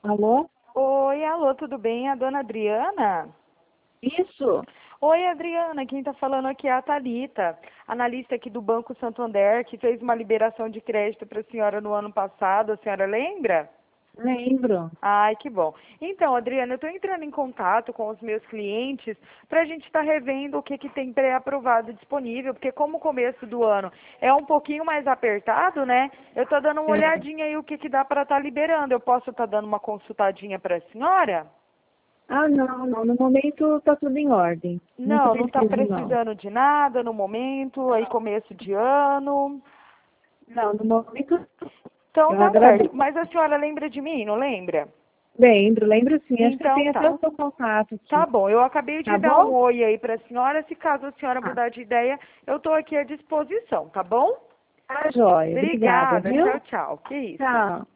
Alô? Oi, alô, tudo bem? A dona Adriana? Isso? Oi, Adriana, quem está falando aqui é a Thalita, analista aqui do Banco Santander, que fez uma liberação de crédito para a senhora no ano passado, a senhora lembra? Lembro. Ai, que bom. Então, Adriana, eu estou entrando em contato com os meus clientes para a gente estar revendo o que tem pré-aprovado disponível, porque como o começo do ano é um pouquinho mais apertado, né? Eu estou dando uma É. olhadinha aí o que dá para estar liberando. Eu posso estar dando uma consultadinha para a senhora? Ah, não. No momento tá tudo em ordem. Não Não, não está preciso, não. precisando de nada no momento, aí começo de ano. Não, no momento Então eu tá certo. agradeço. Mas a senhora lembra de mim, não lembra? Lembro sim. Acho que eu Então tenho até tá. o seu contato Tá aqui. bom, eu acabei de Tá dar um bom? oi aí para a senhora. Se caso a senhora Tá. mudar de ideia, eu estou aqui à disposição, tá bom? Tá, joia. Obrigada, Obrigada, tchau, viu? tchau. Que isso? Tchau.